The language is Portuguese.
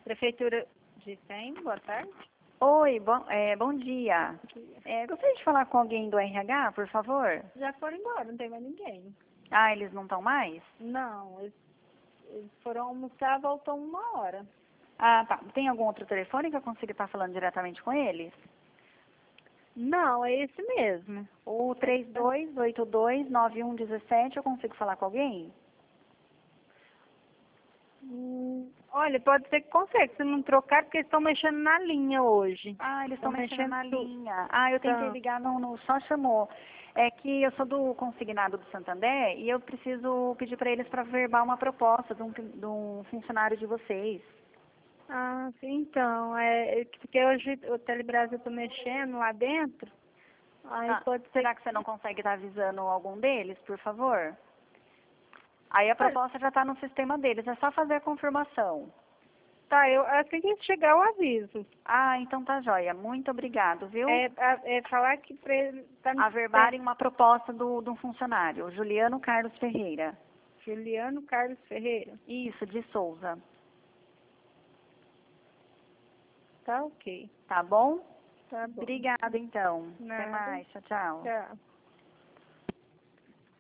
Prefeitura de Sem, boa tarde. Oi, bom dia. Gostaria de falar com alguém do RH, por favor? Já foram embora, não tem mais ninguém. Ah, eles não estão mais? Não, eles foram almoçar, voltam 1 hora. Ah, tá. Tem algum outro telefone que eu consiga estar falando diretamente com eles? Não, é esse mesmo. O 32829117, eu consigo falar com alguém? Olha, pode ser que consegue, se não trocar, porque eles estão mexendo na linha hoje. Ah, eles estão mexendo na tudo. linha. Ah, eu tentei Tá. ligar, só chamou. É que eu sou do consignado do Santander e eu preciso pedir para eles para verbal uma proposta de um funcionário de vocês. Ah, sim, então, porque hoje o Telebrasil está mexendo lá dentro, aí Ah, pode ser será que você não consegue estar avisando algum deles, por favor? Aí a proposta já está no sistema deles, é só fazer a confirmação. Tá, assim que chegar eu aviso. Ah, então tá joia. Muito obrigado, viu? É falar que pra ele tá me Averbarem uma proposta de um funcionário, Juliano Carlos Ferreira. Juliano Carlos Ferreira. Isso, de Souza. Tá ok. Tá bom? Tá bom. Obrigada, então. Até Nada. mais. Tchau, tchau. Tchau.